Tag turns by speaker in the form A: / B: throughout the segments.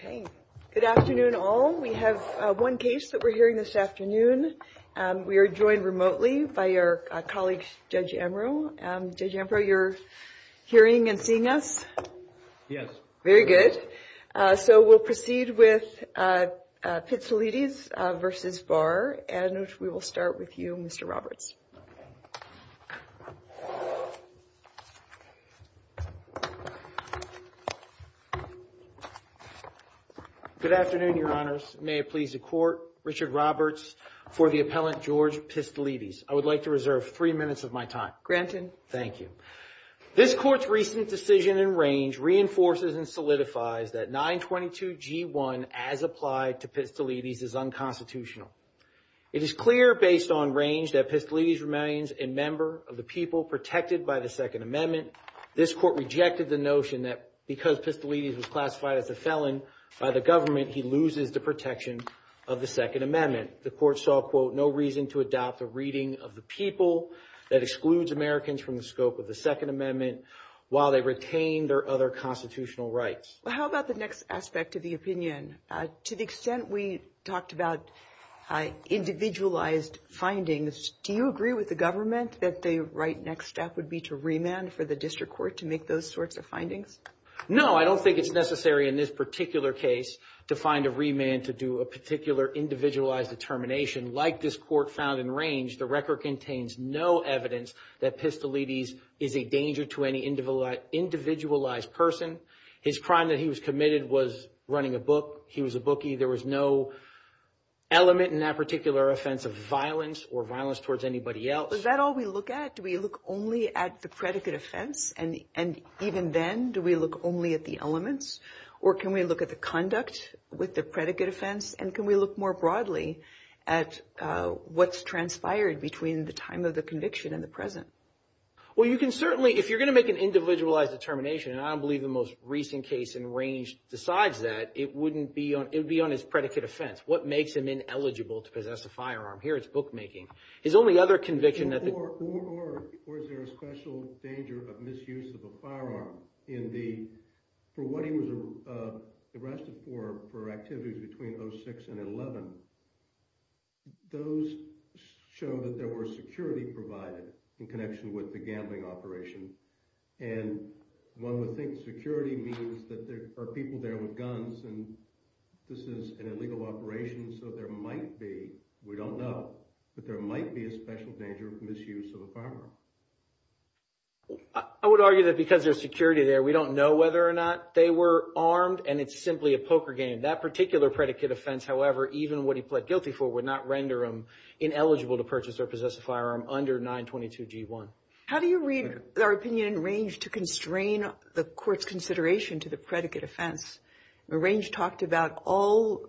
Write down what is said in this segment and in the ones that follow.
A: Okay. Good afternoon, all. We have one case that we're hearing this afternoon. We are joined remotely by our colleague, Judge Amro. Judge Amro, you're hearing and seeing us?
B: Yes.
A: Very good. So we'll proceed with Pitsilides versus Barr, and we will start with you, Mr. Roberts.
B: Good afternoon, Your Honors. May it please the Court. Richard Roberts for the appellant George Pitsilides. I would like to reserve 3 minutes of my time.
A: Granted.
B: Thank you. This Court's recent decision in Range reinforces and solidifies that 922G1 as applied to Pitsilides is unconstitutional. It is clear based on Range that Pitsilides remains a member of the people protected by the Second Amendment. This Court rejected the notion that because Pitsilides was classified as a felon by the government, he loses the protection of the Second Amendment. The Court saw, quote, no reason to adopt a reading of the people that excludes Americans from the scope of the Second Amendment while they retain their other constitutional rights.
A: Well, how about the next aspect of the opinion? To the extent we talked about individualized findings, do you agree with the government that the right next step would be to remand for the district court to make those sorts of findings?
B: No, I don't think it's necessary in this particular case to find a remand to do a particular individualized determination. Like this Court found in Range, the record contains no evidence that Pitsilides is a danger to any individualized person. His crime that he was committed was running a book. He was a bookie. There was no element in that particular offense of violence or violence towards anybody else.
A: Is that all we look at? Do we look only at the predicate offense? And even then, do we look only at the elements? Or can we look at the conduct with the predicate offense? And can we look more broadly at what's transpired between the time of the conviction and the present?
B: Well, you can certainly, if you're going to make an individualized determination, and I don't believe the most recent case in Range decides that, it would be on his predicate offense. What makes him ineligible to possess a firearm? Here it's bookmaking. His only other conviction that
C: Or is there a special danger of misuse of a firearm for what he was arrested for activities between 06 and 11? Those show that there was security provided in connection with the gambling operation. And one would think security means that there are people there with guns, and this is an illegal operation, so there might be, we don't know, but there might be a special danger of misuse of a firearm.
B: I would argue that because there's security there, we don't know whether or not they were armed, and it's simply a poker game. That particular predicate offense, however, even what he pled guilty for, would not render him ineligible to purchase or possess a firearm under 922G1.
A: How do you read our opinion in Range to constrain the court's consideration to the predicate offense? Range talked about all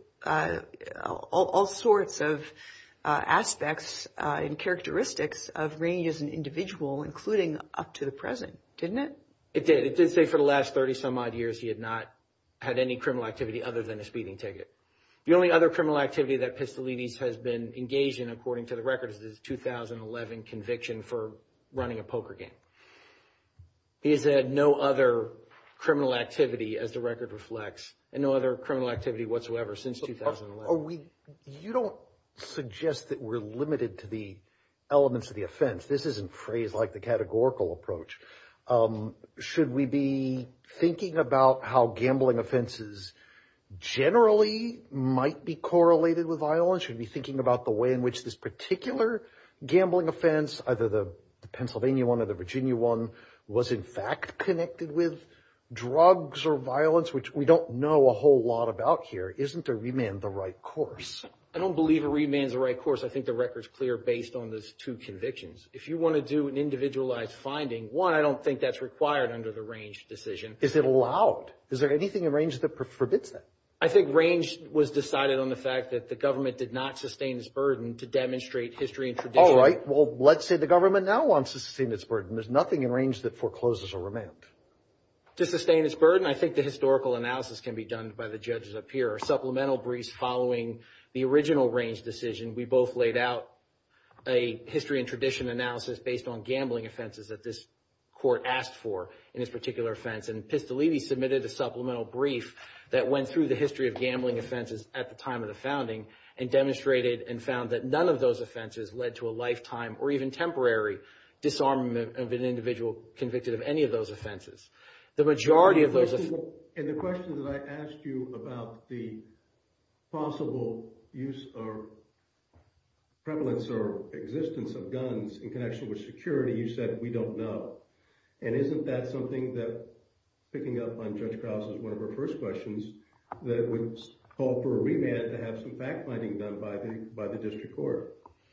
A: sorts of aspects and characteristics of Range as an individual, including up to the present, didn't it?
B: It did. It did say for the last 30-some-odd years he had not had any criminal activity other than a speeding ticket. The only other criminal activity that Pitsilides has been engaged in, according to the record, is his 2011 conviction for running a poker game. He has had no other criminal activity, as the record reflects, and no other criminal activity whatsoever since 2011.
D: You don't suggest that we're limited to the elements of the offense. This isn't phrased like the categorical approach. Should we be thinking about how gambling offenses generally might be correlated with violence? Should we be thinking about the way in which this particular gambling offense, either the Pennsylvania one or the Virginia one, was in fact connected with drugs or violence, which we don't know a whole lot about here? Isn't a remand the right course?
B: I don't believe a remand is the right course. I think the record's clear based on those two convictions. If you want to do an individualized finding, one, I don't think that's required under the Range decision.
D: Is it allowed? Is there anything in Range that forbids that?
B: I think Range was decided on the fact that the government did not sustain its burden to demonstrate history and tradition.
D: All right. Well, let's say the government now wants to sustain its burden. There's nothing in Range that forecloses a remand.
B: To sustain its burden, I think the historical analysis can be done by the judges up here. Our supplemental briefs following the original Range decision, we both laid out a history and tradition analysis based on gambling offenses that this court asked for in this particular offense. And Pistoliti submitted a supplemental brief that went through the history of gambling offenses at the time of the founding and demonstrated and found that none of those offenses led to a lifetime or even temporary disarmament of an individual convicted of any of those offenses. The majority of those...
C: And the question that I asked you about the possible use or prevalence or existence of guns in connection with security, you said we don't know. And isn't that something that, picking up on Judge Krause's one of her first questions, that would call for a remand to have some fact-finding done by the district court?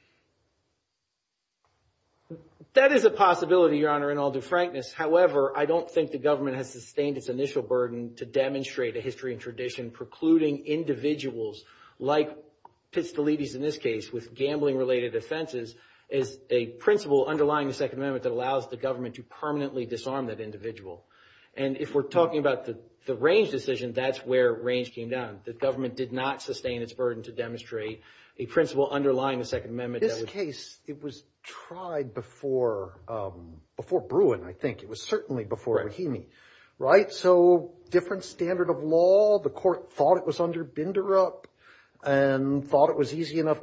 B: That is a possibility, Your Honor, in all due frankness. However, I don't think the government has sustained its initial burden to demonstrate a history and tradition precluding individuals like Pistoliti's in this case with gambling-related offenses as a principle underlying the Second Amendment that allows the government to permanently disarm that individual. And if we're talking about the Range decision, that's where Range came down. The government did not sustain its burden to demonstrate a principle underlying the Second Amendment.
D: This case, it was tried before Bruin, I think. It was certainly before Rahimi, right? So different standard of law. The court thought it was under Binderup and thought it was easy enough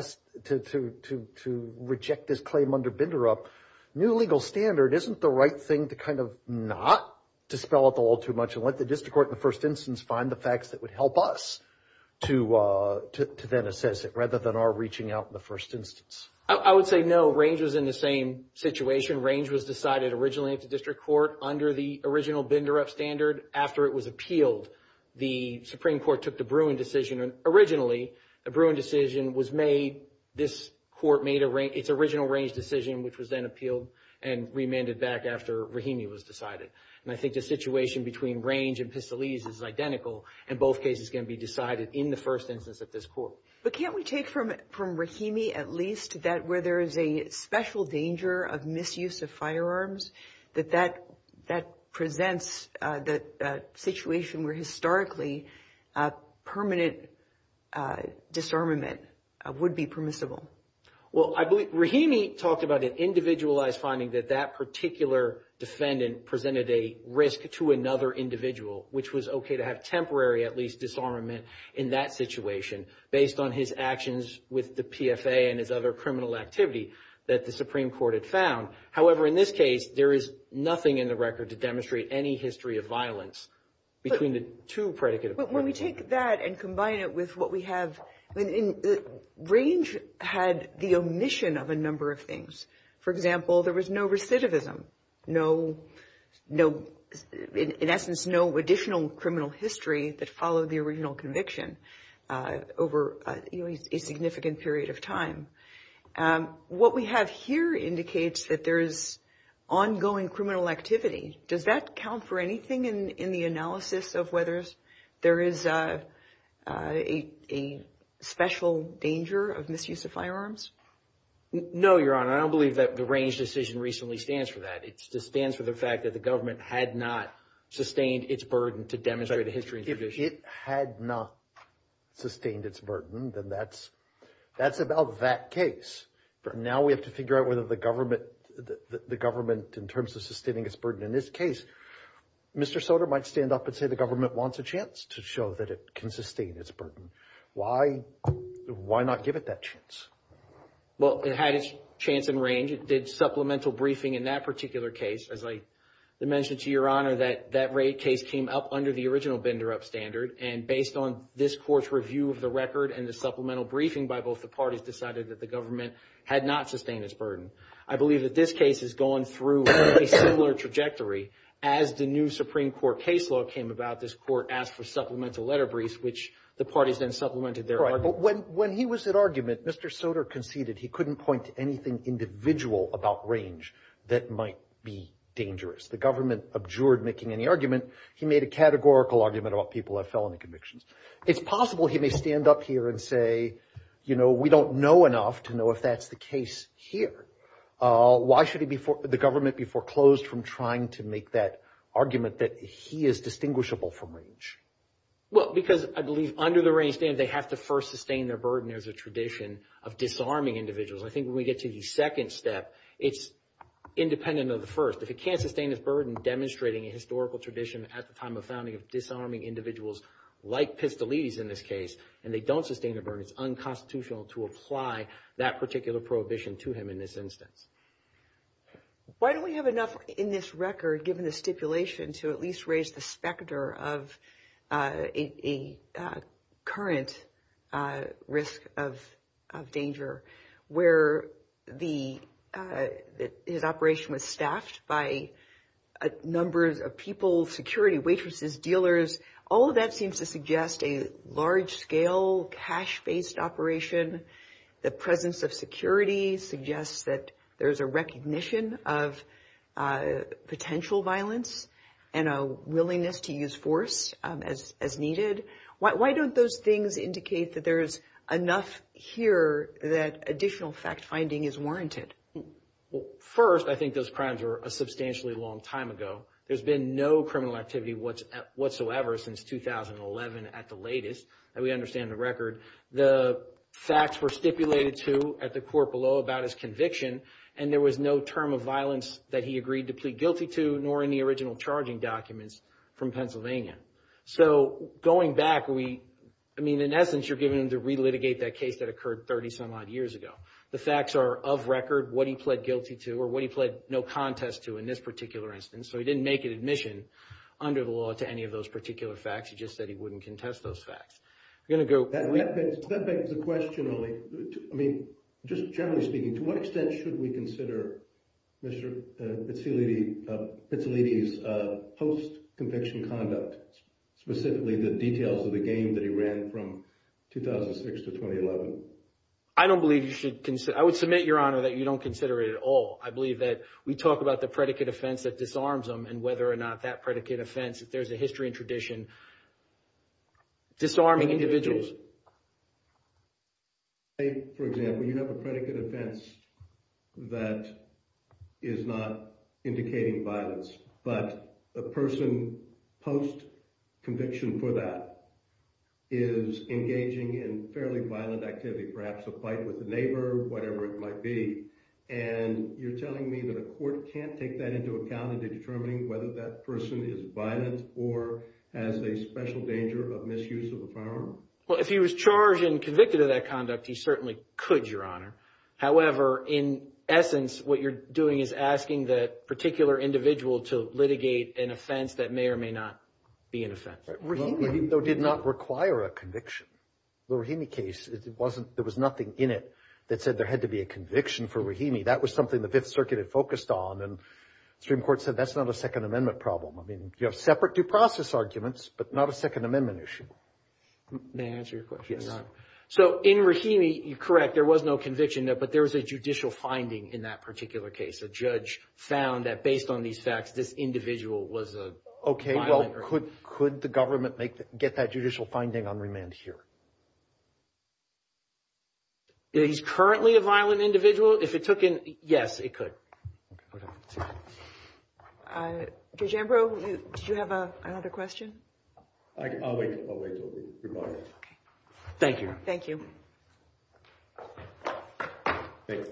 D: to reject this claim under Binderup. New legal standard isn't the right thing to kind of not to spell out the law too much and let the district court in the first instance find the facts that would help us to then assess it rather than our reaching out in the first instance.
B: I would say no. Range was in the same situation. Range was decided originally at the district court under the original Binderup standard. After it was appealed, the Supreme Court took the Bruin decision. Originally, the Bruin decision was made. This court made its original Range decision, which was then appealed and remanded back after Rahimi was decided. And I think the situation between Range and Pistoliti's is identical, and both cases can be decided in the first instance at this court.
A: But can't we take from Rahimi at least that where there is a special danger of misuse of firearms, that presents the situation where historically permanent disarmament would be permissible?
B: Well, I believe Rahimi talked about an individualized finding that particular defendant presented a risk to another individual, which was okay to have temporary, at least, disarmament in that situation based on his actions with the PFA and his other criminal activity that the Supreme Court had found. However, in this case, there is nothing in the record to demonstrate any history of violence between the two predicate.
A: But when we take that and combine it with what we have, Range had the omission of a number of things. For example, there was no recidivism, in essence, no additional criminal history that followed the original conviction over a significant period of time. What we have here indicates that there is ongoing criminal activity. Does that count for anything in the analysis of whether there is a special danger of misuse of firearms?
B: No, Your Honor. I don't believe that the Range decision recently stands for that. It just stands for the fact that the government had not sustained its burden to demonstrate a history and tradition.
D: If it had not sustained its burden, then that's about that case. Now we have to figure out whether the government, in terms of sustaining its burden in this case, Mr. Soter might stand up and say the government wants a chance to show that it can sustain its burden. Why not give it that chance?
B: Well, it had its chance in Range. It did supplemental briefing in that particular case. As I mentioned to Your Honor, that rate case came up under the original Binderup standard, and based on this court's review of the record and the supplemental briefing by both the parties, decided that the government had not sustained its burden. I believe that this case is going through a similar trajectory. As the new Supreme Court case law came about, this court asked for supplemental letter briefs, which the parties then supplemented their argument.
D: But when he was at argument, Mr. Soter conceded he couldn't point to anything individual about Range that might be dangerous. The government abjured making any argument. He made a categorical argument about people who have felony convictions. It's possible he may stand up here and say, we don't know enough to know if that's the case here. Why should the government be foreclosed from trying to make that argument that he is distinguishable from Range?
B: Well, because I believe under the Range standard, they have to first sustain their burden. There's a tradition of disarming individuals. I think when we get to the second step, it's independent of the first. If it can't sustain its burden demonstrating a historical tradition at the time of founding of disarming individuals like Pistolides in this case, and they don't sustain the burden, it's unconstitutional to apply that particular prohibition to him in this instance.
A: Why don't we have enough in this record, given the stipulation, to at least raise the specter of a current risk of danger, where his operation was staffed by numbers of people, security, waitresses, dealers? All of that seems to suggest a large-scale, cash-based operation. The presence of security suggests that there's a recognition of potential violence and a willingness to use force as needed. Why don't those things indicate that there's enough here that additional fact-finding is warranted?
B: Well, first, I think those crimes were a substantially long time ago. There's been no criminal activity whatsoever since 2011 at the latest, that we understand the record. The facts were stipulated to at the court below about his conviction, and there was no term of violence that he agreed to plead guilty to, nor in the original charging documents from Pennsylvania. So going back, in essence, you're giving him to relitigate that case that occurred 30 some odd years ago. The facts are of record, what he pled guilty to, or what he pled no contest to in this particular instance. So he didn't make an admission under the law to any of those particular facts. He just said he wouldn't contest those facts. We're going to go.
C: That begs the question, Ollie. Just generally speaking, to what extent should we consider Mr. Pitsilides' post-conviction conduct, specifically the details of the game that he ran from 2006 to 2011?
B: I don't believe you should consider. I would submit, Your Honor, that you don't consider it at all. I believe that we talk about the predicate offense that disarms them and whether or not that predicate offense, if there's a history and tradition, disarming individuals.
C: For example, you have a predicate offense that is not indicating violence, but a person post-conviction for that is engaging in fairly violent activity, perhaps a fight with a neighbor, whatever it might be, and you're telling me that a court can't take that into account in determining whether that person is violent or has a special danger of misuse of a firearm?
B: Well, if he was charged and convicted of that conduct, he certainly could, Your Honor. However, in essence, what you're doing is asking that particular individual to litigate an offense that may or may not be an offense.
D: Rahimi, though, did not require a conviction. The Rahimi case, there was nothing in it that said there had to be a conviction for Rahimi. That was something the Fifth Circuit had focused on, and the Supreme Court said that's not a Second Amendment problem. You have separate due process arguments, but not a Second Amendment issue.
B: May I answer your question,
D: Yes.
B: Your Honor? So in Rahimi, you're correct, there was no conviction, but there was a judicial finding in that particular case. A judge found that based on these facts, this individual was a violent.
D: Well, could the government get that judicial finding on remand here?
B: He's currently a violent individual. If it took in, yes, it could.
A: Judge Ambrose, did you have another question?
C: I'll wait till the rebuttal.
A: Okay.
B: Thank you.
A: Thank you.
C: Thank you.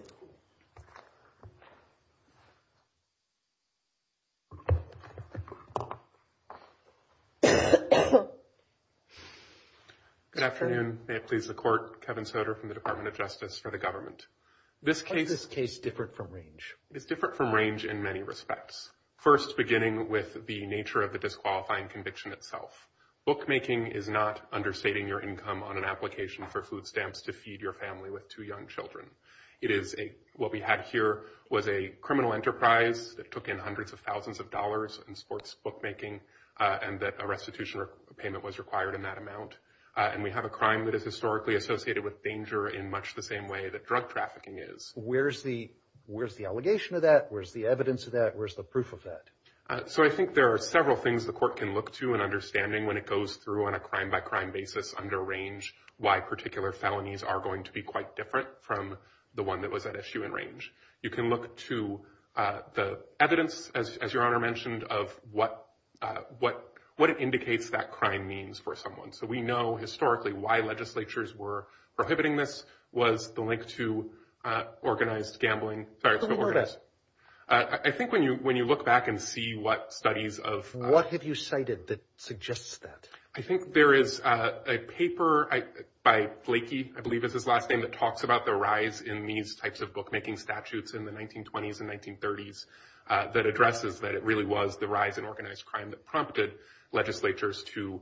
E: Good afternoon. May it please the Court. Kevin Soder from the Department of Justice for the government. How is this case different from Range? It is different from Range in many respects. First, beginning with the nature of the disqualifying conviction itself. Bookmaking is not understating your income on an application for food stamps to feed your family with 2 young children. It is what we had here was a criminal enterprise that took in hundreds of thousands of dollars in sports bookmaking, and that a restitution payment was required in that amount. And we have a crime that is historically associated with danger in much the same way that drug trafficking is. Where's the allegation of that? Where's the evidence of that? Where's the proof of that? So I think there are several things the court can look to in understanding when it goes through on a crime-by-crime basis under Range why particular felonies are going to be quite different from the one that was at issue in Range. You can look to the evidence, as Your Honor mentioned, of what it indicates that crime means for someone. So we know historically why legislatures were prohibiting this was the link to organized gambling. I think when you look back and see what studies of...
D: What have you cited that suggests that?
E: I think there is a paper by Blakey, I believe is his last name, that talks about the rise in these types of bookmaking statutes in the 1920s and 1930s that addresses that it really was the rise in organized crime that prompted legislatures to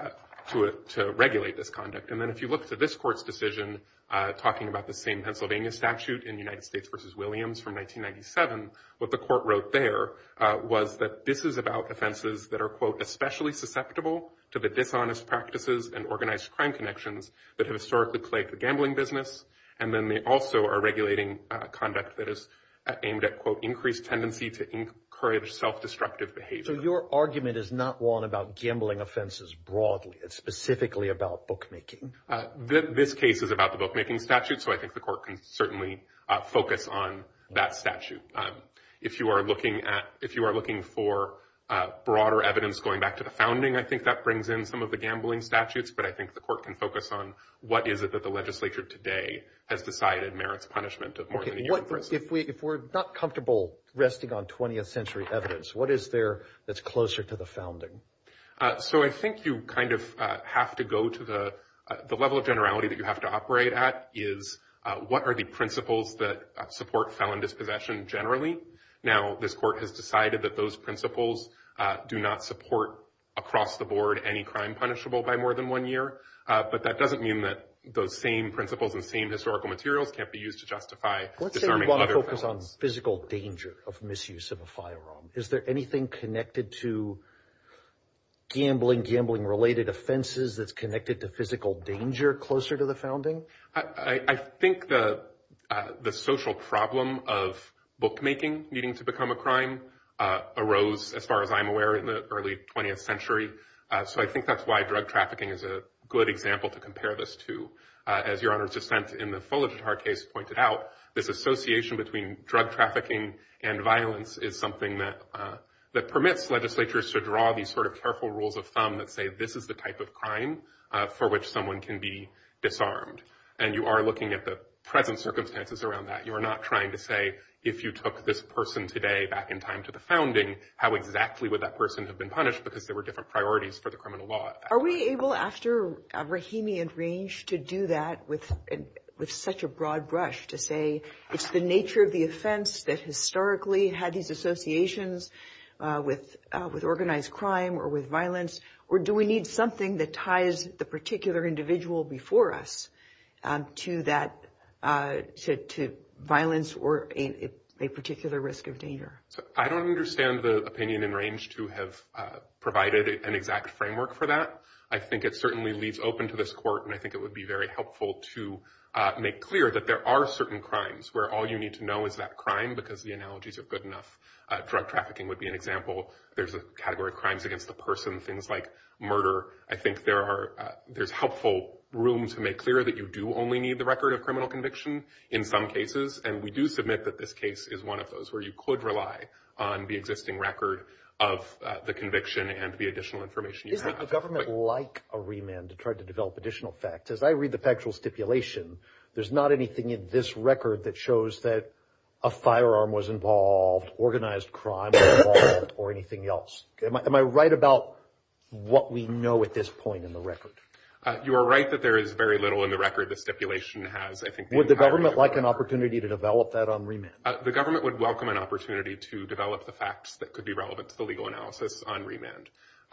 E: regulate this conduct. And then if you look to this court's decision talking about the same Pennsylvania statute in United States versus Williams from 1997, what the court wrote there was that this is about offenses that are, quote, especially susceptible to the dishonest practices and organized crime connections that have historically plagued the gambling business. And then they also are regulating conduct that is aimed at, quote, increased tendency to encourage self-destructive behavior.
D: So your argument is not one about gambling offenses broadly. It's specifically about bookmaking.
E: This case is about the bookmaking statute, so I think the court can certainly focus on that statute. If you are looking for broader evidence going back to the founding, I think that brings in some of the gambling statutes, but I think the court can focus on what is it that the legislature today has decided merits punishment of more than a year in prison.
D: If we're not comfortable resting on 20th century evidence, what is there that's closer to the founding?
E: So I think you kind of have to go to the level of generality that you have to operate at is what are the principles that support felon dispossession generally. Now, this court has decided that those principles do not support across the board any crime punishable by more than 1 year, but that doesn't mean that those same principles and same historical materials can't be used to justify disarming other felons.
D: Let's say you want to focus on physical danger of misuse of a firearm. Is there anything connected to gambling-related offenses that's connected to physical danger closer to the founding?
E: I think the social problem of bookmaking needing to become a crime arose, as far as I'm aware, in the early 20th century. So I think that's why drug trafficking is a good example to compare this to. As Your Honor's dissent in the Folligetar case pointed out, this association between drug trafficking and violence is something that permits legislatures to draw these sort of careful rules of thumb that say this is the type of crime for which someone can be disarmed. And you are looking at the present circumstances around that. You are not trying to say, if you took this person today back in time to the founding, how exactly would that person have been punished, because there were different priorities for the criminal law.
A: Are we able, after Rahimi and Range, to do that with such a broad brush, to say it's the nature of the offense that historically had these associations with organized crime or with violence, or do we need something that ties the particular individual before us to that, to violence or a particular risk of danger?
E: So I don't understand the opinion in Range to have provided an exact framework for that. I think it certainly leaves open to this court, and I think it would be very helpful to make clear that there are certain crimes where all you need to know is that crime, because the analogies are good enough. Drug trafficking would be an example. There's a category of crimes against the person, things like murder. I think there's helpful room to make clear that you do only need the record of criminal conviction in some cases, and we do submit that this case is one of those where you could rely on the existing record of the conviction and the additional information you have.
D: Is the government like a remand to try to develop additional facts? As I read the factual stipulation, there's not anything in this record that shows that a firearm was involved, organized crime was involved, or anything else. Am I right about what we know at this point in the record?
E: You are right that there is very little in the record the stipulation has. I think
D: would the government like an opportunity to develop that on remand?
E: The government would welcome an opportunity to develop the facts that could be relevant to the legal analysis on remand.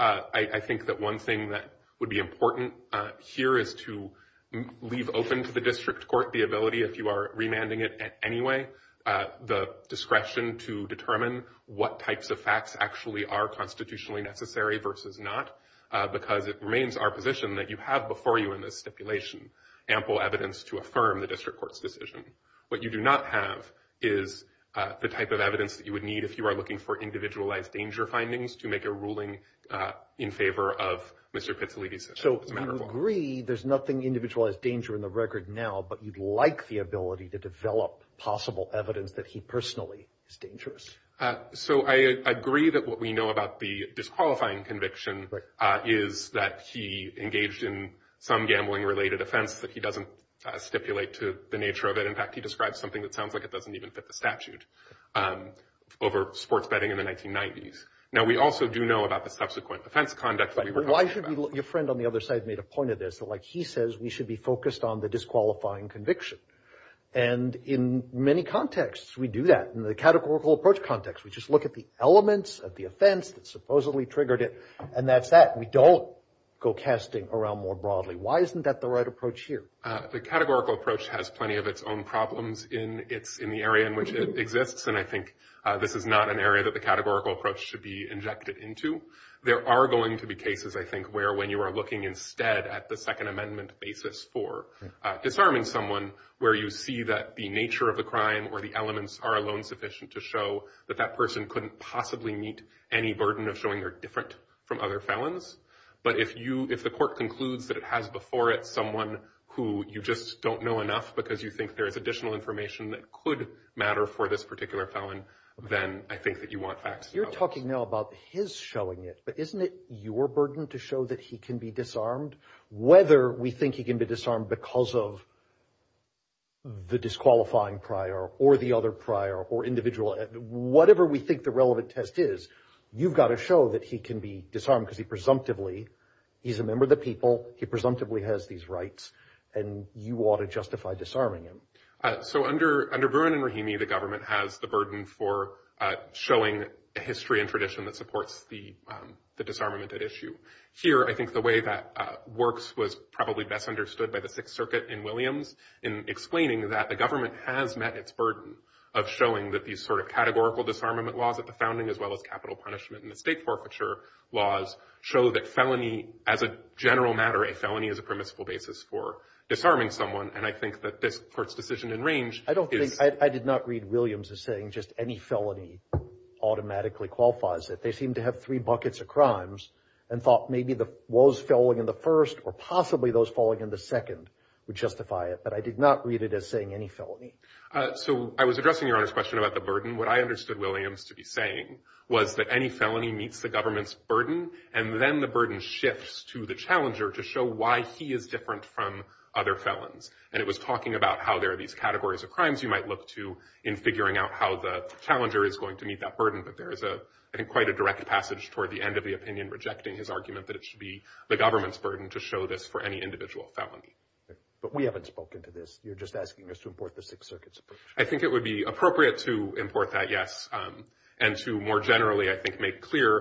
E: I think that one thing that would be important here is to leave open to the district court the ability, if you are remanding it anyway, the discretion to determine what types of facts actually are constitutionally necessary versus not. Because it remains our position that you have before you in this stipulation ample evidence to affirm the district court's decision. What you do not have is the type of evidence that you would need if you are looking for individualized danger findings to make a ruling in favor of Mr. Pizzolitti's.
D: So you agree there's nothing individualized danger in the record now, but you'd like the ability to develop possible evidence that he personally is dangerous.
E: So I agree that what we know about the disqualifying conviction is that he engaged in some gambling-related offense that he doesn't stipulate to the nature of it. In fact, he describes something that sounds like it doesn't even fit the statute. over sports betting in the 1990s. Now, we also do know about the subsequent offense conduct that we were talking about.
D: Why should we, your friend on the other side made a point of this, that like he says we should be focused on the disqualifying conviction. And in many contexts, we do that. In the categorical approach context, we just look at the elements of the offense that supposedly triggered it, and that's that. We don't go casting around more broadly. Why isn't that the right approach here?
E: The categorical approach has plenty of its own problems in the area in which it exists, and I think this is not an area that the categorical approach should be injected into. There are going to be cases, I think, where when you are looking instead at the Second Amendment basis for disarming someone, where you see that the nature of the crime or the elements are alone sufficient to show that that person couldn't possibly meet any burden of showing they're different from other felons. But if the court concludes that it has before it someone who you just don't know enough because you think there's additional information that could matter for this particular felon, then I think that you want facts.
D: You're talking now about his showing it, but isn't it your burden to show that he can be disarmed? Whether we think he can be disarmed because of the disqualifying prior or the other prior or individual, whatever we think the relevant test is, you've got to show that he can be disarmed because he's a member of the people, he presumptively has these rights, and you ought to justify disarming him.
E: So under Bruen and Rahimi, the government has the burden for showing a history and tradition that supports the disarmament at issue. Here, I think the way that works was probably best understood by the Sixth Circuit in Williams in explaining that the government has met its burden of showing that these sort of categorical disarmament laws at the founding, as well as capital punishment and the state forfeiture laws, show that felony, as a general matter, a felony is a permissible basis for disarming someone. And I think that this court's decision in Range
D: I did not read Williams as saying just any felony automatically qualifies it. They seem to have three buckets of crimes and thought maybe those falling in the first or possibly those falling in the second would justify it. But I did not read it as saying any felony.
E: So I was addressing Your Honor's question about the burden. What I understood Williams to be saying was that any felony meets the government's burden, and then the burden shifts to the challenger to show why he is different from other felons. And it was talking about how there are these categories of crimes you might look to in figuring out how the challenger is going to meet that burden. But there is I think, quite a direct passage toward the end of the opinion rejecting his argument that it should be the government's burden to show this for any individual felony.
D: But we haven't spoken to this. You're just asking us to import the Sixth Circuit's approach.
E: I think it would be appropriate to import that, yes, and to more generally, I think, make clear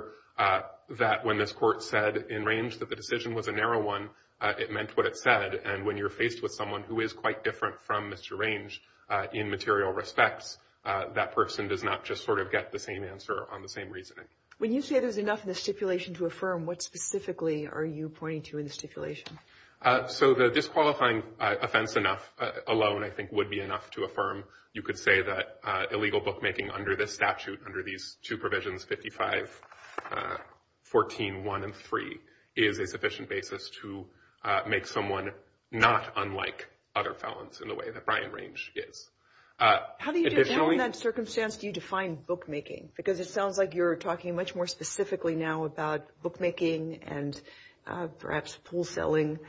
E: that when this court said in Range that the decision was a narrow one, it meant what it said. And when you're faced with someone who is quite different from Mr. Range in material respects, that person does not just sort of get the same answer on the same reasoning.
A: When you say there's enough in the stipulation to affirm, what specifically are you pointing to in the stipulation?
E: So the disqualifying offense alone, I think, would be enough to affirm. You could say that illegal bookmaking under this statute, under these two provisions, 55-14-1 and 3, is a sufficient basis to make someone not unlike other felons in the way that Brian Range is.
A: How in that circumstance do you define bookmaking? Because it sounds like you're talking much more specifically now about bookmaking and perhaps pool selling,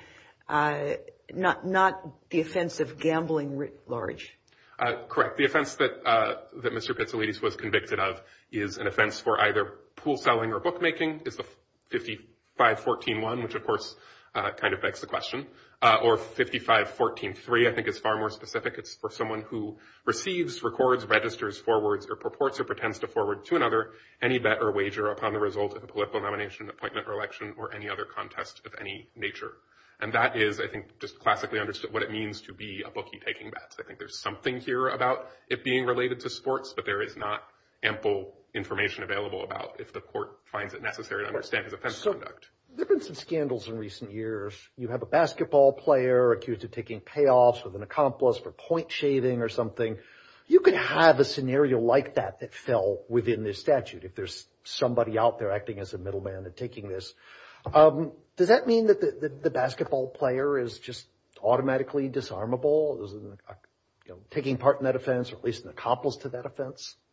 A: not the offense of gambling writ large.
E: Correct. The offense that Mr. Pizzolittis was convicted of is an offense for either pool selling or bookmaking, is the 55-14-1, which of course kind of begs the question, or 55-14-3, I think is far more specific. It's for someone who receives, records, registers, forwards, or purports or pretends to forward to another any bet or wager upon the result of a political nomination, appointment, or election, or any other contest of any nature. And that is, I think, just classically understood what it means to be a bookie taking bets. I think there's something here about it being related to sports, but there is not ample information available about if the court finds it necessary to understand his offense conduct.
D: There have been some scandals in recent years. You have a basketball player accused of taking payoffs with an accomplice for point shaving or something. You could have a scenario like that fell within this statute if there's somebody out there acting as a middleman and taking this. Does that mean that the basketball player is just automatically disarmable? Is taking part in that offense, or at least an accomplice to that offense?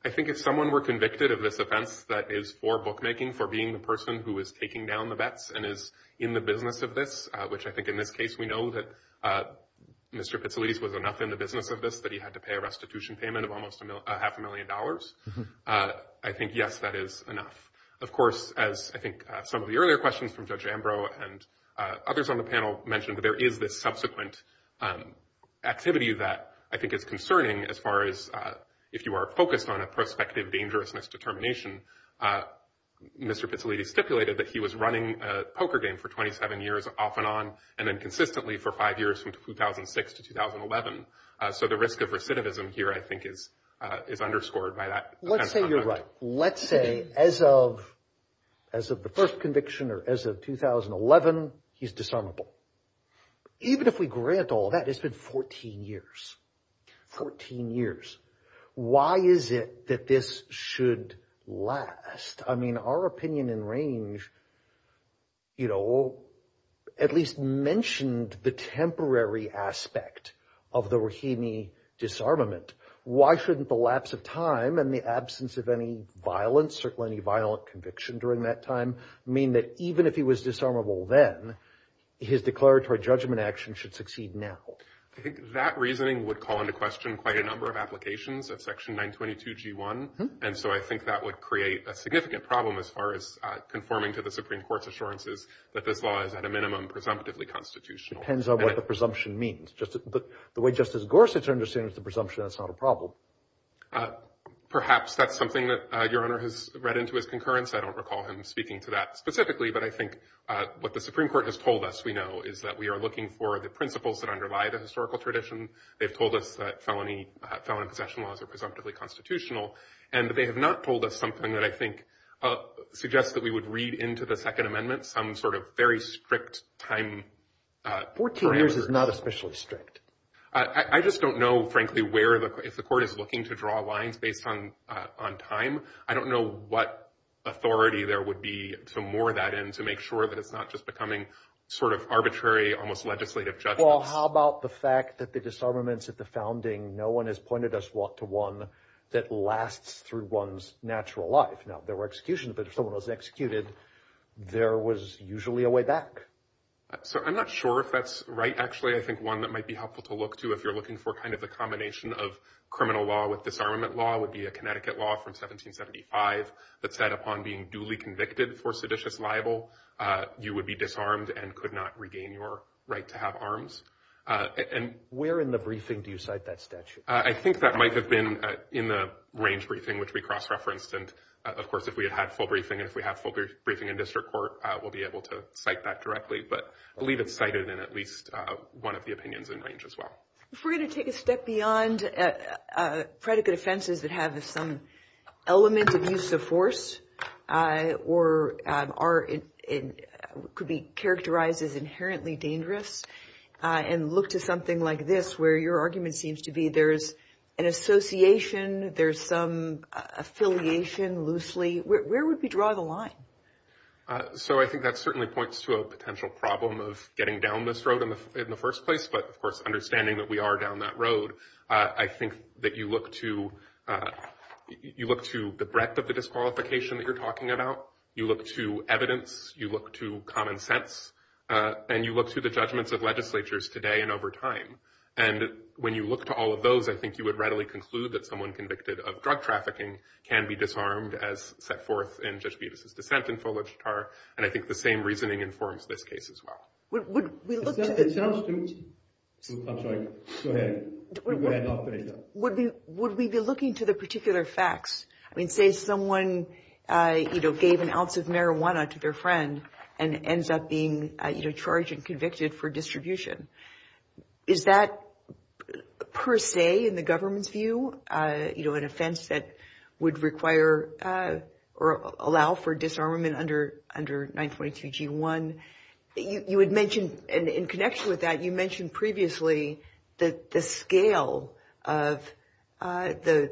E: I think if someone were convicted of this offense that is for bookmaking, for being the person who is taking down the bets and is in the business of this, which I think in this case we know that Mr. Pizzolittis was enough in the business of this that he had to pay a restitution payment of almost $500,000. I think, yes, that is enough. Of course, as I think some of the earlier questions from Judge Ambrose and others on the panel mentioned, there is this subsequent activity that I think is concerning as far as if you are focused on a prospective dangerousness determination. Mr. Pizzolittis stipulated that he was running a poker game for 27 years off and on, and then consistently for 5 years from 2006 to 2011. So the risk of recidivism here, I think, is underscored by that.
D: Let's say you're right. Let's say as of the first conviction or as of 2011, he's disarmable. Even if we grant all that, it's been 14 years. 14 years. Why is it that this should last? I mean, our opinion in Range, at least mentioned the temporary aspect of the Rahimi disarmament. Why shouldn't the lapse of time and the absence of any violence, certainly any violent conviction during that time, mean that even if he was disarmable then, his declaratory judgment action should succeed now?
E: I think that reasoning would call into question quite a number of applications of Section 922G1, and so I think that would create a significant problem as far as conforming to the Supreme Court's assurances that this law is at a minimum presumptively constitutional.
D: Depends on what the presumption means. Just the way Justice Gorsuch understands the presumption, that's not a problem.
E: Perhaps that's something that Your Honor has read into his concurrence. I don't recall him speaking to that specifically, but I think what the Supreme Court has told us, we know, is that we are looking for the principles that underlie the historical tradition. They've told us that felon possession laws are presumptively constitutional, and they have not told us something that I think suggests that we would read into the Second Amendment some sort of very strict time
D: 14 years is not especially strict.
E: I just don't know, frankly, if the court is looking to draw lines based on time, I don't know what authority there would be to moor that in to make sure that it's not just becoming sort of arbitrary, almost legislative judgments.
D: Well, how about the fact that the disarmaments at the founding, no one has pointed us to one that lasts through one's natural life. Now, there were executions, but if someone was executed, there was usually a way back.
E: So I'm not sure if that's right, actually. I think one that might be helpful to look to if you're looking for kind of the combination of criminal law with disarmament law would be a Connecticut law from 1775 that said upon being duly convicted for seditious libel, you would be disarmed and could not regain your right to have arms. And
D: where in the briefing do you cite that statute?
E: I think that might have been in the Range briefing, which we cross-referenced. And, of course, if we had full briefing and if we have full briefing in district court, we'll be able to cite that directly. But I believe it's cited in at least one of the opinions in Range as well.
A: If we're going to take a step beyond predicate offenses that have some element of use of force or could be characterized as inherently dangerous, and look to something like this where your argument seems to be there's an association, there's some affiliation loosely, where would we draw the line?
E: So I think that certainly points to a potential problem of getting down this road in the first place. But, of course, understanding that we are down that road, I think that you look to the breadth of the disqualification that you're talking about. You look to evidence. You look to common sense. And you look to the judgments of legislatures today and over time. And when you look to all of those, I think you would readily conclude that someone convicted of drug trafficking can be disarmed as set forth in Judge Bevis's dissent in Foliage-Tar. And I think the same reasoning informs this case as well.
A: Would we look to
C: it sounds to me. I'm sorry. Go ahead. Go ahead. I'll finish up.
A: Would we be looking to the particular facts? I mean, say someone, gave an ounce of marijuana to their friend and ends up being, charged and convicted for distribution. Is that per se, in the government's view, an offense that would require or allow for disarmament under 922G1? You had mentioned, and in connection with that, you mentioned previously that the scale of the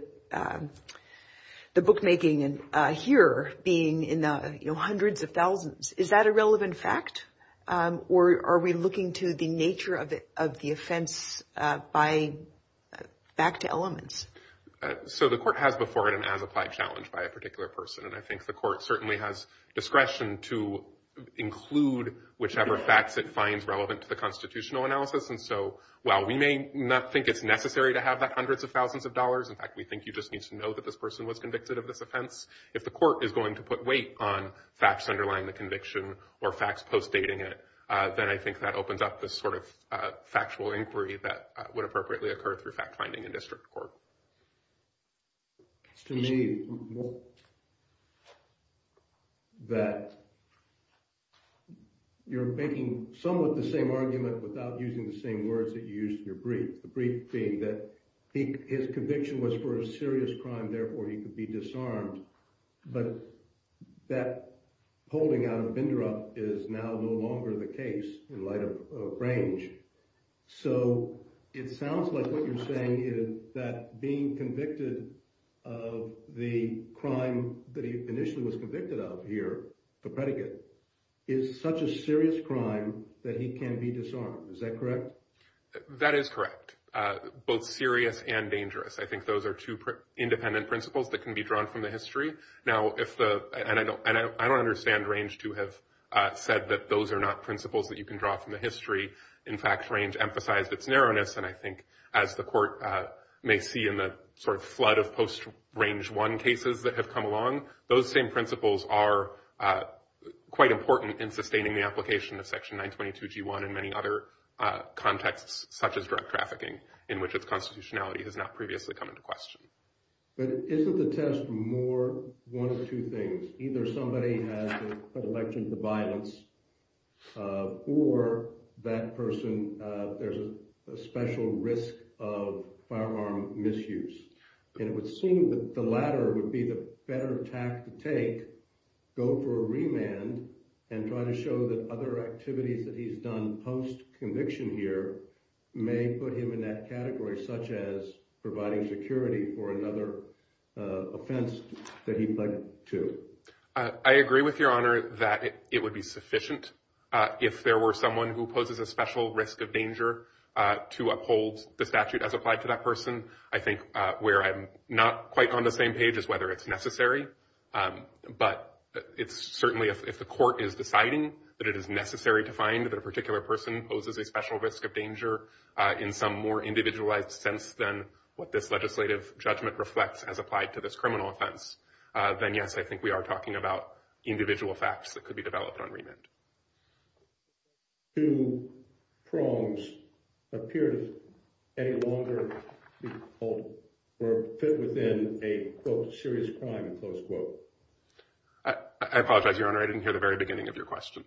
A: bookmaking and here being in the hundreds of thousands. Is that a relevant fact, or are we looking to the nature of the offense by back to elements?
E: So the court has before it an as-applied challenge by a particular person, and I think the court certainly has discretion to include whichever facts it finds relevant to the constitutional analysis. And so while we may not think it's necessary to have that hundreds of thousands of dollars, in fact, we think you just need to know that this person was convicted of this offense, if the court is going to put weight on facts underlying the conviction or facts post-dating it, then I think that opens up this sort of factual inquiry that would appropriately occur through fact-finding in district court.
C: To me, that you're making somewhat the same argument without using the same words that you used in your brief. The brief being that his conviction was for a serious crime, therefore he could be disarmed. But that holding out of Binderup is now no longer the case in light of Range. So it sounds like what you're saying is that being convicted of the crime that he initially was convicted of here, the predicate, is such a serious crime that he can be disarmed. Is that correct?
E: That is correct. Both serious and dangerous. I think those are two independent principles that can be drawn from the history. Now, I don't understand Range to have said that those are not principles that you can draw from the history. In fact, Range emphasized its narrowness, and I think as the court may see in the sort of flood of post-Range 1 cases that have come along, those same principles are quite important in sustaining the application of Section 922G1 and many other contexts, such as drug trafficking, in which its constitutionality has not previously come into question.
C: But isn't the test more one of two things? Either somebody has a predilection to violence, or that person, there's a special risk of firearm misuse. And it would seem that the latter would be the better tack to take, go for a remand, and try to show that other activities that he's done post-conviction here may put him in that category, such as providing security for another offense that he pled to.
E: I agree with Your Honor that it would be sufficient if there were someone who poses a special risk of danger to uphold the statute as applied to that person. I think where I'm not quite on the same page is whether it's necessary. But it's certainly if the court is deciding that it is necessary to find that a particular person poses a special risk of danger in some more individualized sense than what this legislative judgment reflects as applied to this criminal offense, then yes, I think we are talking about individual facts that could be developed on remand.
C: Two prongs appear to any longer be called or fit within a, quote, serious crime, close quote.
E: I apologize, Your Honor. I didn't hear the very beginning of your question.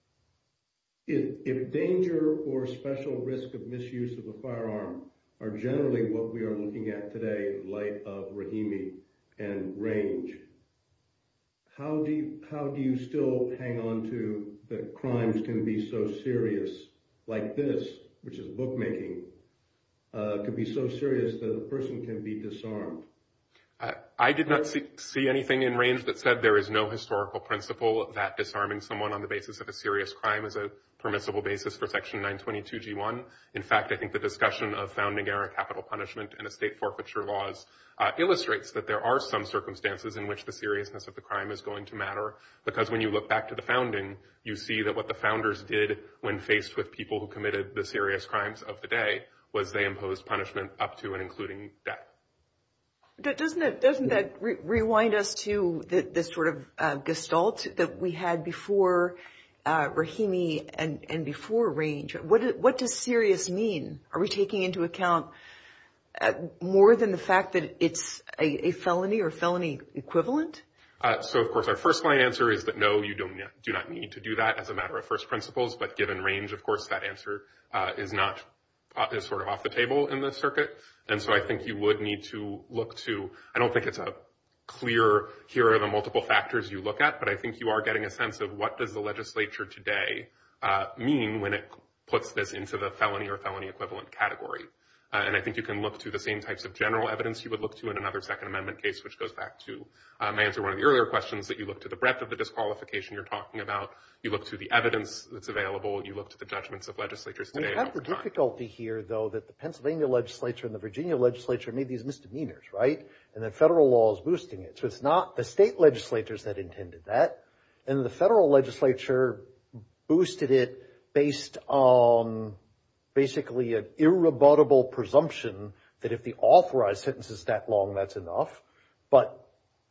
C: If danger or special risk of misuse of a firearm are generally what we are looking at today in light of Rahimi and Range, how do you still hang on to that crimes can be so serious like this, which is bookmaking, could be so serious that a person can be disarmed?
E: I did not see anything in Range that said there is no historical principle that disarming someone on the basis of a serious crime is a permissible basis for Section 922G1. In fact, I think the discussion of founding era capital punishment and estate forfeiture laws illustrates that there are some circumstances in which the seriousness of the crime is going to matter, because when you look back to the founding, you see that what the founders did when faced with people who committed the serious crimes of the day was they imposed punishment up to and including death.
A: Doesn't that rewind us to this sort of gestalt that we had before Rahimi and before Range? What does serious mean? Are we taking into account more than the fact that it's a felony or felony equivalent?
E: So, of course, our first line answer is that no, you do not need to do that as a matter of first principles. But given Range, of course, that answer is sort of off the table in the circuit. And so I think you would need to look to, I don't think it's a clear, here are the multiple factors you look at, but I think you are getting a sense of what does the legislature today mean when it puts this into the felony or felony equivalent category. And I think you can look to the same types of general evidence you would look to in another Second Amendment case, which goes back to my answer to one of the earlier questions, that you look to the breadth of the disqualification you're talking about. You look to the evidence that's available. You look to the judgments of legislatures today.
D: We have the difficulty here, though, that the Pennsylvania legislature and the Virginia legislature made these misdemeanors, right? And then federal law is boosting it. So it's not the state legislatures that intended that. And the federal legislature boosted it based on basically an irrebuttable presumption that if the authorized sentence is that long, that's enough. But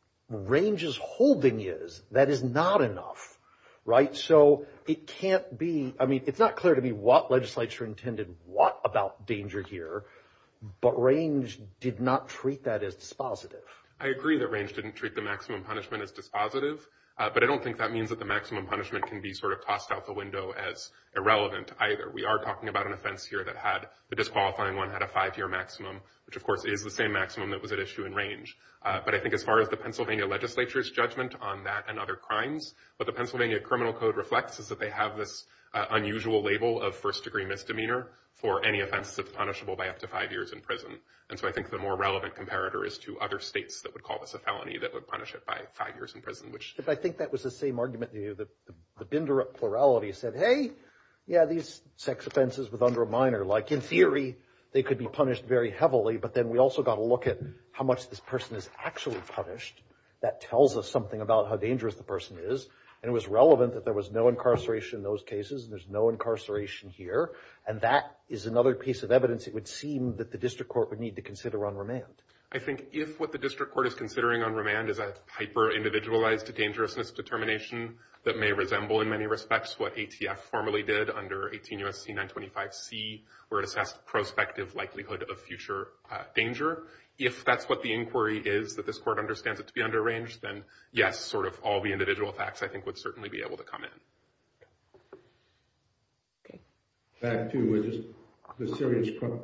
D: Range's holding is that is not enough, right? So it can't be, I mean, it's not clear to me what legislature intended what about danger here, but Range did not treat that as dispositive.
E: I agree that Range didn't treat the maximum punishment as dispositive. But I don't think that means that the maximum punishment can be sort of tossed out the window as irrelevant either. We are talking about an offense here that had, the disqualifying one had a 5-year maximum, which of course is the same maximum that was at issue in Range. But I think as far as the Pennsylvania legislature's judgment on that and other crimes, what the Pennsylvania Criminal Code reflects is that they have this unusual label of first-degree misdemeanor for any offense that's punishable by up to 5 years in prison. And so I think the more relevant comparator is to other states that would call this a felony that would punish it by 5 years in prison, which...
D: But I think that was the same argument to you. The Binder plurality said, hey, yeah, these sex offenses with under a minor, like in theory, they could be punished very heavily, but then we also got to look at how much this person is actually punished. That tells us something about how dangerous the person is. And it was relevant that there was no incarceration in those cases, and there's no incarceration here. And that is another piece of evidence it would seem that the district court would need to consider on remand.
E: I think if what the district court is considering on remand is a hyper-individualized dangerousness determination that may resemble in many respects what ATF formerly did under 18 U.S.C. 925C, where it assessed prospective likelihood of future danger, if that's what the inquiry is, that this court understands it to be under Range, then yes, sort of all the individual facts I think would certainly be able to come in.
A: Okay.
C: Back to just the serious crime.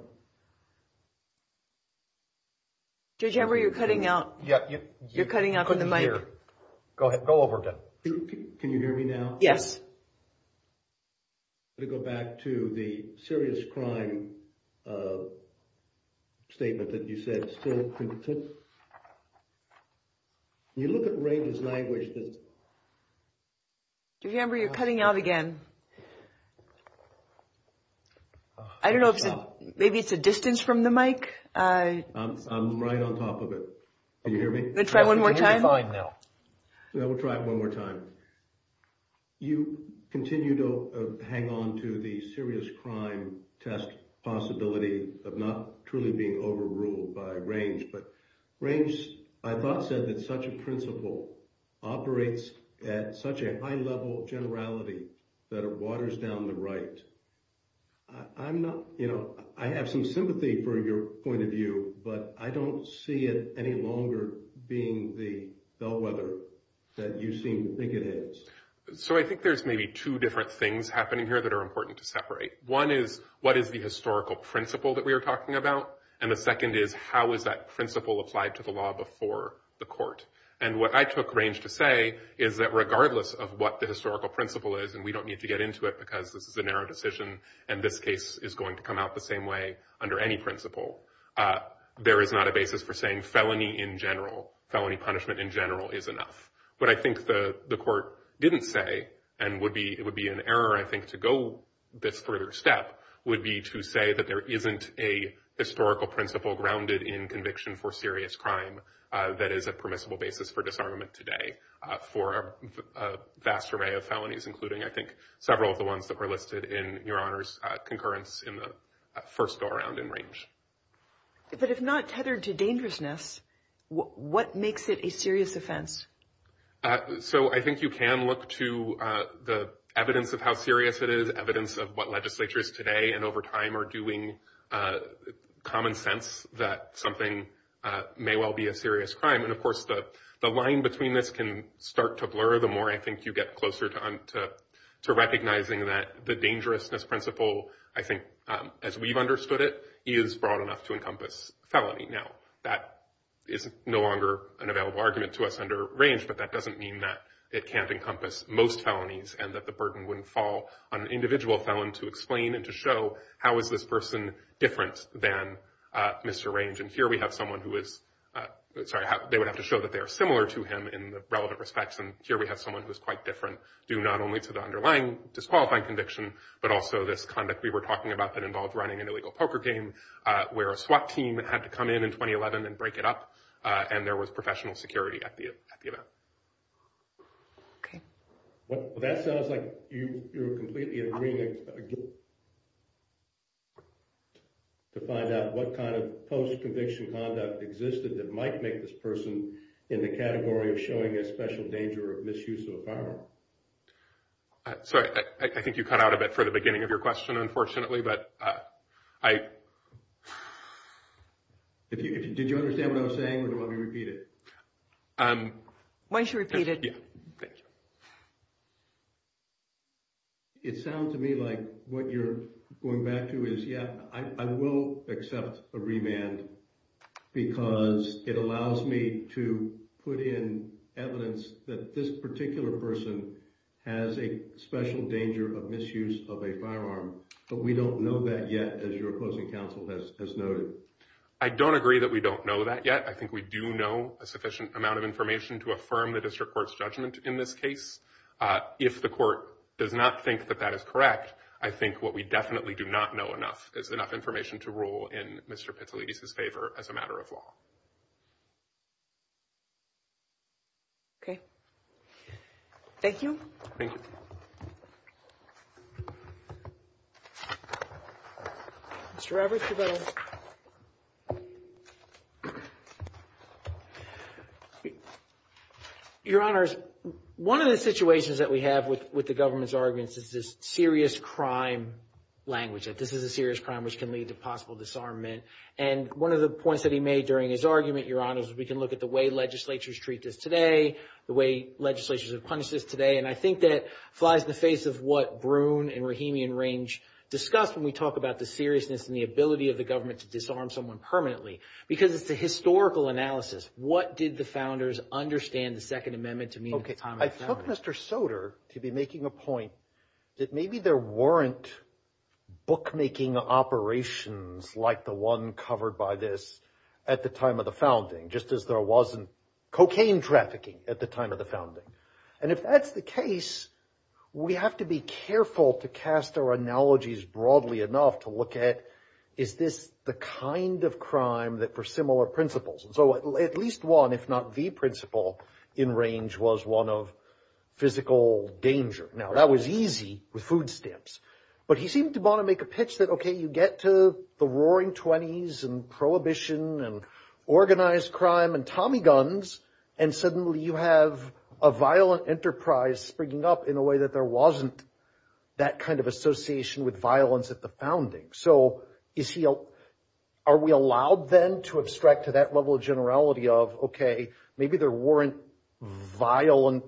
A: Judge Amber, you're cutting out.
D: Yeah,
A: you're cutting out from the mic.
D: Hear. Go ahead, go over again.
C: Can you hear me now?
A: Yes.
C: To go back to the serious crime statement that you said still can you look at Range's language that...
A: Judge Amber, you're cutting out again. I don't know if maybe it's a distance from the mic.
C: I'm right on top of it. Can you hear me?
A: Let's try one more time.
D: Fine now.
C: Yeah, we'll try it one more time. You continue to hang on to the serious crime test possibility of not truly being overruled by Range, but Range, I thought, said that such a principle operates at such a high level of generality that it waters down the right. I'm not, I have some sympathy for your point of view, but I don't see it any longer being the bellwether that you seem to think it is.
E: So I think there's maybe two different things happening here that are important to separate. One is, what is the historical principle that we are talking about? And the second is, how is that principle applied to the law before the court? And what I took Range to say is that regardless of what the historical principle is, and we don't need to get into it because this is a narrow decision and this case is going to come out the same way under any principle, there is not a basis for saying felony in general, felony punishment in general is enough. What I think the court didn't say, and it would be an error, I think, to go this further step, would be to say that there isn't a historical principle grounded in conviction for serious crime that is a permissible basis for disarmament today for a vast array of felonies, including, I think, several of the ones that were listed in Your Honor's concurrence in the first go-around in Range.
A: But if not tethered to dangerousness, what makes it a serious offense?
E: So I think you can look to the evidence of how serious it is, evidence of what legislatures today and over time are doing, common sense that something may well be a serious crime. And of course, the line between this can start to blur the more I think you get closer to recognizing that the dangerousness principle, I think, as we've understood it, is broad enough to encompass felony. Now, that is no longer an available argument to us under Range, but that doesn't mean that it can't encompass most felonies and that the burden wouldn't fall on an individual felon to explain and to show how is this person different than Mr. Range. And here we have someone who is, they would have to show that they are similar to him in the relevant respects. And here we have someone who is quite different, due not only to the underlying disqualifying conviction, but also this conduct we were talking about that involved running an illegal poker game, where a SWAT team had to come in 2011 and break it up, and there was professional security at the event.
A: Okay.
C: Well, that sounds like you're completely agreeing to find out what kind of post-conviction conduct existed that might make this person in the category of showing a special danger of misuse of a firearm.
E: Sorry, I think you cut out a bit for the beginning of your question, unfortunately, but
C: Did you understand what I was saying, or do you want me to repeat it?
A: Why don't you repeat it?
E: Yeah, thank you.
C: It sounds to me like what you're going back to is, I will accept a remand because it allows me to put in evidence that this particular person has a special danger of misuse of a firearm, but we don't know that yet, as your opposing counsel has noted.
E: I don't agree that we don't know that yet. I think we do know a sufficient amount of information to affirm the district court's judgment in this case. If the court does not think that that is correct, I think what we definitely do not know enough is enough information to rule in Mr. Pizzolittis' favor as a matter of law.
A: Okay. Thank you.
E: Thank you.
A: Mr. Roberts, rebuttal.
B: Your Honors, one of the situations that we have with the government's arguments is this serious crime language, that this is a serious crime which can lead to possible disarmament. And one of the points that he made during his argument, Your Honors, we can look at the way legislatures treat this today, the way legislatures have punished this today, and I think that flies in the face of what Brune and Rahimi and Range discussed when we talk about the seriousness and the ability of the government to disarm someone permanently, because it's the historical analysis. What did the founders understand the Second Amendment to mean at the time of the founding?
D: I took Mr. Soter to be making a point that maybe there weren't bookmaking operations like the one covered by this at the time of the founding, just as there wasn't cocaine trafficking at the time of the founding. And if that's the case, we have to be careful to cast our analogies broadly enough to look at, is this the kind of crime that for similar principles? And so at least one, if not the principle in Range, was one of physical danger. Now, that was easy with food stamps. But he seemed to want to make a pitch that, okay, you get to the Roaring '20s and Prohibition and organized crime and Tommy guns, and suddenly you have a violent enterprise springing up in a way that there wasn't that kind of association with violence at the founding. So are we allowed then to abstract to that level of generality of, okay, maybe there weren't violent,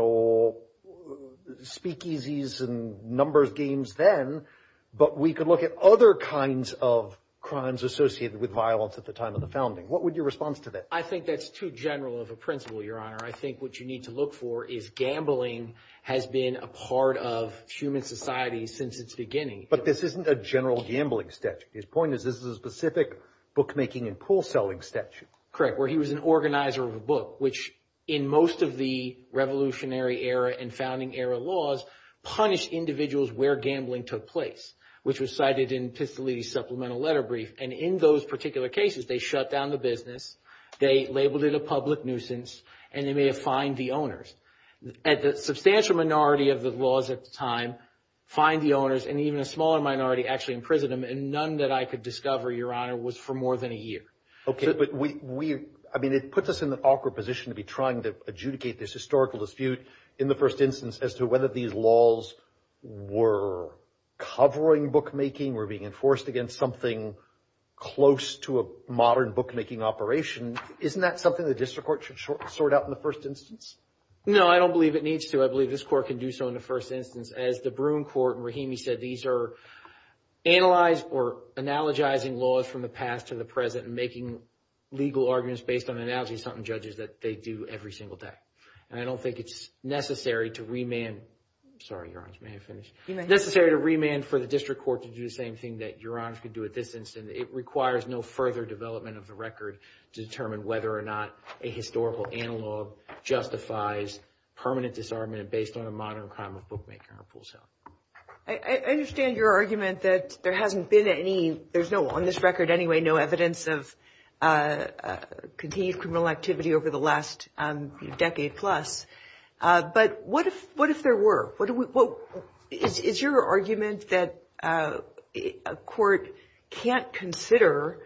D: speakeasies and numbers games then, but we could look at other kinds of crimes associated with violence at the time of the founding. What would your response to that?
B: I think that's too general of a principle, Your Honor. I think what you need to look for is gambling has been a part of human society since its beginning.
D: But this isn't a general gambling statute. His point is this is a specific bookmaking and pool selling statute.
B: Correct, where he was an organizer of a book, which in most of the Revolutionary era and founding era laws punished individuals where gambling took place, which was cited in Pizzolitti's supplemental letter brief. And in those particular cases, they shut down the business, they labeled it a public nuisance, and they may have fined the owners. At the substantial minority of the laws at the time, fined the owners, and even a smaller minority actually imprisoned them, and none that I could discover, Your Honor, was for more than a year.
D: Okay, but it puts us in an awkward position to be trying to adjudicate this historical dispute in the first instance as to whether these laws were covering bookmaking, were being enforced against something close to a modern bookmaking operation. Isn't that something the district court should sort out in the first instance?
B: No, I don't believe it needs to. I believe this court can do so in the first instance. As the Brune court and Rahimi said, these are analyzed or analogizing laws from the past to the present and making legal arguments based on analogy, something judges that they do every single day. And I don't think it's necessary to remand. Sorry, Your Honor, may I finish?
A: You may.
B: Necessary to remand for the district court to do the same thing that Your Honor could do at this instant. It requires no further development of the record to determine whether or not a historical analog justifies permanent disarmament based on a modern crime of bookmaking or pool selling.
A: I understand your argument that there hasn't been there's no, on this record anyway, no evidence of continued criminal activity over the last decade plus. But what if there were? Is your argument that a court can't consider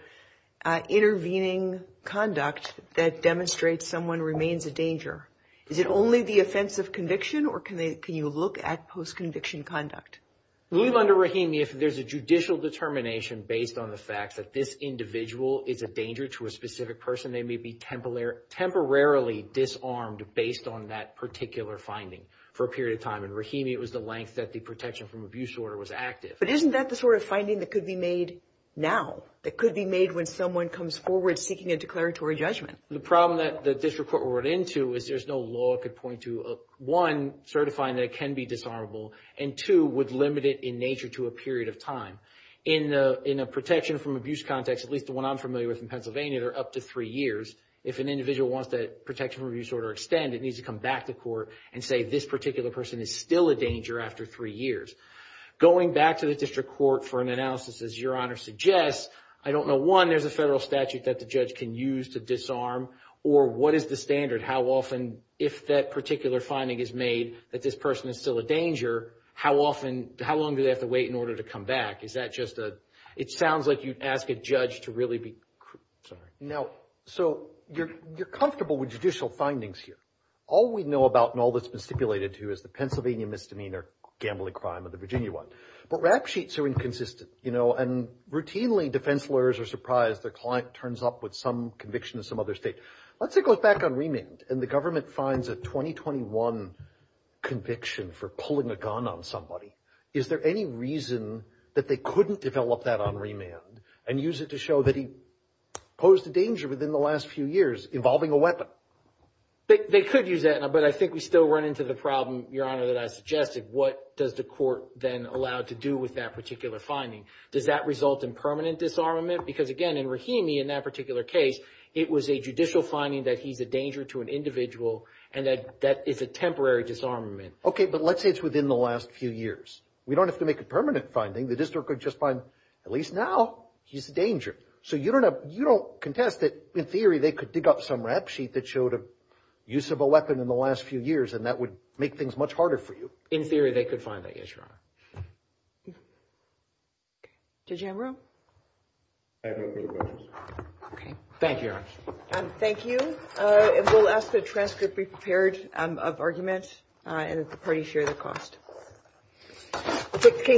A: intervening conduct that demonstrates someone remains a danger? Is it only the offense of conviction, or can you look at post-conviction conduct?
B: I believe under Rahimi, if there's a judicial determination based on the facts that this individual is a danger to a specific person, they may be temporarily disarmed based on that particular finding for a period of time. In Rahimi, it was the length that the protection from abuse order was active.
A: But isn't that the sort of finding that could be made now, that could be made when someone comes forward seeking a declaratory judgment?
B: The problem that the district court will run into is there's no law it could point to, one, certifying that it can be disarmable, and two, would limit it in nature to a period of time. In a protection from abuse context, at least the one I'm familiar with in Pennsylvania, they're up to 3 years. If an individual wants that protection from abuse order extend, it needs to come back to court and say this particular person is still a danger after 3 years. Going back to the district court for an analysis, as Your Honor suggests, I don't know, one, there's a federal statute that the judge can use to disarm, or what is the standard? How often, if that particular finding is made that this person is still a danger, how long do they have to wait in order to come back? Is that just it sounds like you'd ask a judge to really be, sorry.
D: Now, so you're comfortable with judicial findings here. All we know about and all that's been stipulated to is the Pennsylvania misdemeanor gambling crime and the Virginia one. But rap sheets are inconsistent, and routinely defense lawyers are surprised their client turns up with some conviction in some other state. Let's say it goes back on remand and the government finds a 2021 conviction for pulling a gun on somebody. Is there any reason that they couldn't develop that on remand and use it to show that he posed a danger within the last few years involving a weapon?
B: They could use that, but I think we still run into the problem, Your Honor, that I suggested. What does the court then allow to do with that particular finding? Does that result in permanent disarmament? Because, again, in Rahimi, in that particular case, it was a judicial finding that he's a danger to an individual and that is a temporary disarmament.
D: Okay, but let's say it's within the last few years. We don't have to make a permanent finding. The district could just find, at least now, he's a danger. So you don't contest that, in theory, they could dig up some rap sheet that showed a use of a weapon in the last few years, and that would make things much harder for you.
B: In theory, they could find that, yes, Your Honor.
A: Judge Ambrose?
C: I have no further questions.
A: Okay.
B: Thank you, Your Honor.
A: Thank you. And we'll ask the transcript be prepared of argument and that the parties share the cost. We'll take the case.